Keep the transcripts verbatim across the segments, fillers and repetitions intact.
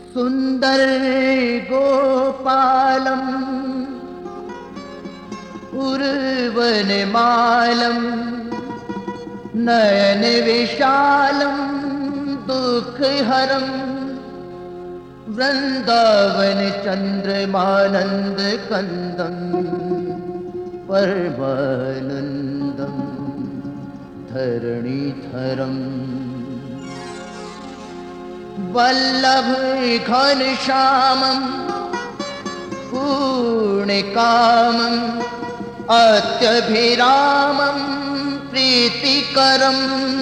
सुंदर गोपालम उर्वनमालम नयन विशालम दुःखहरम वृंदावन चंद्रमानंद कंदम परमानंदम धरणीधरम वल्लभ घनश्यामं पूर्णकामं अत्यभिरामं प्रीतिकरं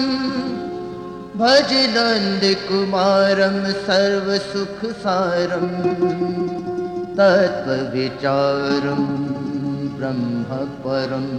भज नंद कुमारं सर्वसुखसारं तत्त्वविचारं ब्रह्मपरम्।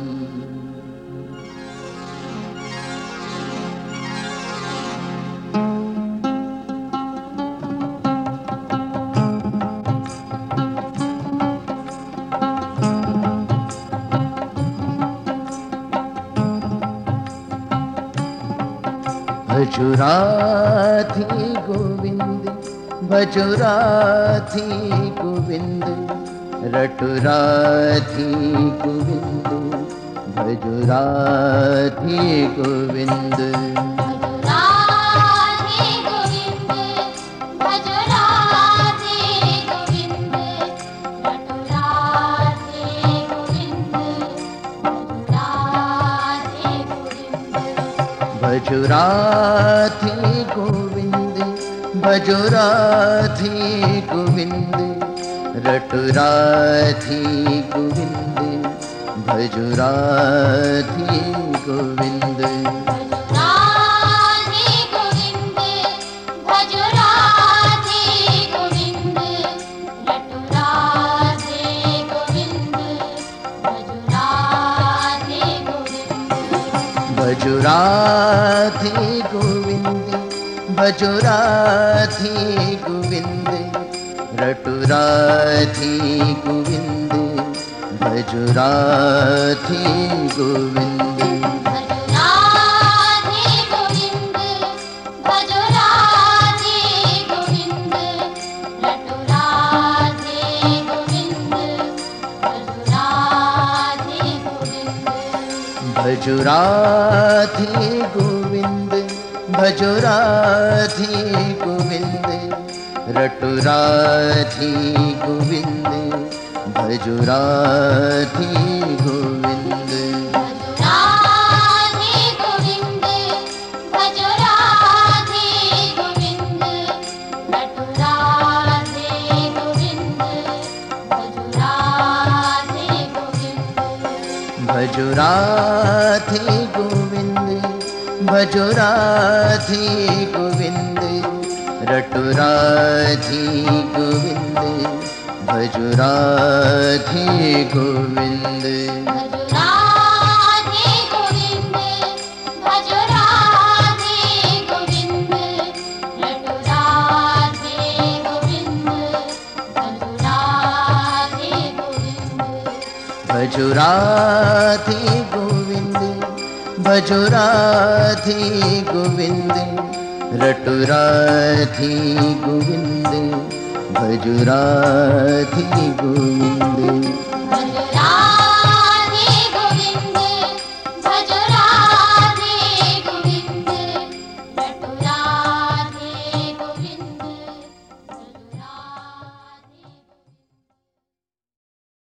भजो राधे गोविंद भजो राधे गोविंद रटो राधे गोविंद भजो राधे गोविंद भजो राधे गोविंद भजो राधे गोविंद रटो राधे गोविंद भजो राधे गोविंद भजो राधे गोविंद भजो राधे गोविंद रटो राधे गोविंद भजो राधे गोविंद भजो राधे गोविंद भजो राधे गोविंद रटो राधे गोविंद भजो राधे गोविंद भजो राधे गोविंद भजो राधे गोविंद रटो राधे गोविंद भजो राधे गोविंद भजो राधे गोविंद भजो राधे गोविंद रटो राधे गोविंद भजो राधे गोविंद भजो राधे गोविंद भजो